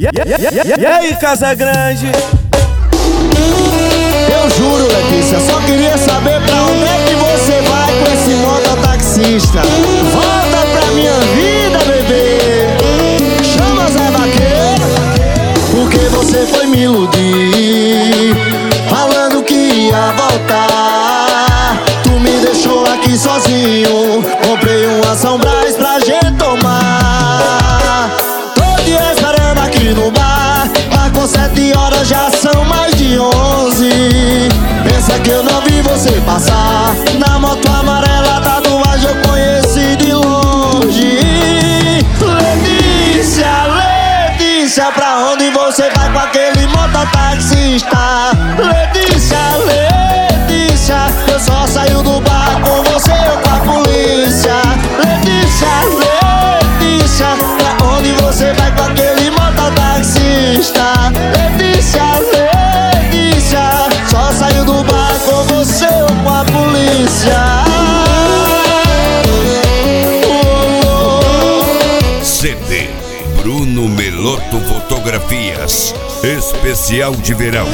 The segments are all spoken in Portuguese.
E aí, Casagrande? Eu juro, Letícia, só queria saber pra onde é que você vai com esse mototaxista. Volta pra minha vida, bebê. Chama Zé Vaqueiro, porque você foi me iludir, falando que ia voltar. Tu me deixou aqui sozinho, comprei uma São Brás pra gente tomar. Tô te esperando aqui no bar, marcou 7 horas, já são mais de 11. Pensa que eu não vi você passar, na moto amarela, tatuagem eu conheci de longe. Letícia, Letícia, pra onde você vai com aquele mototaxista? Letícia, Letícia, eu só saio do bar com você ou com a polícia. Letícia, Letícia, pra onde você vai com aquele mototaxista? Letícia, Letícia, só saio do bar com você ou com a polícia. CD Bruno Meloto Fotografias, especial de verão.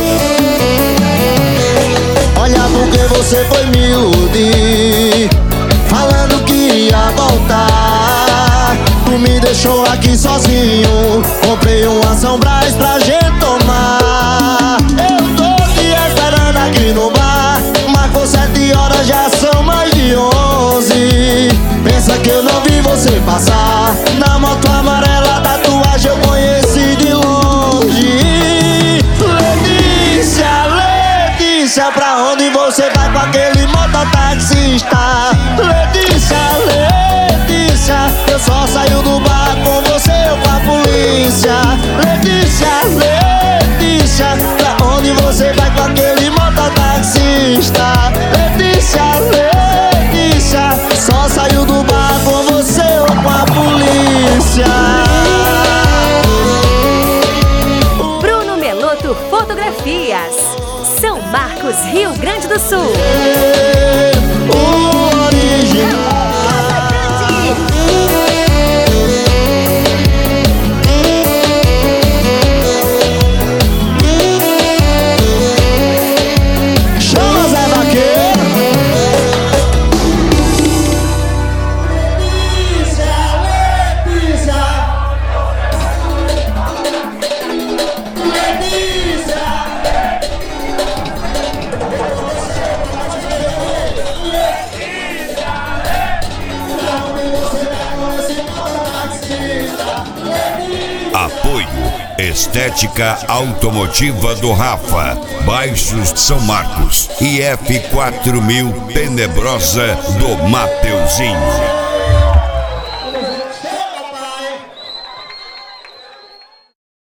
Olha porque você foi me iludir, falando que ia voltar. Tu me deixou aqui sozinho, comprei uma São Brás pra gente tomar. Eu tô te esperando aqui no bar, marcou 7 horas, já são mais de 11. Pensa que eu não vi você passar, na moto amarela, tatuagem eu conheci de longe. Letícia, Letícia, pra onde você vai com aquele mototaxista? Letícia, Letícia, eu só saio do bar com você ou com a polícia. Letícia, Letícia, pra onde você vai com aquele mototaxista? Letícia, Letícia, só saio do bar com você ou com a polícia. Bruno Meloto Fotografias, São Marcos, Rio Grande do Sul. O original. Chama Zé Vaqueiro. Letícia, Letícia, Letícia. Apoio Estética Automotiva do Rafa, Baixos São Marcos e F4000 Tenebrosa do Mateuzinho.